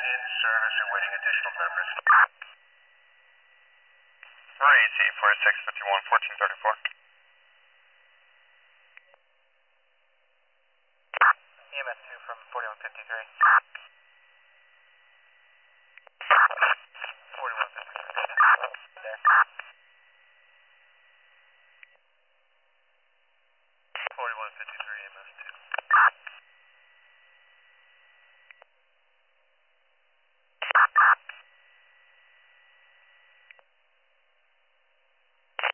in service awaiting additional members. 3C4651 1434. EMS 2 from 4153. 4153. There. 4153 EMS 2.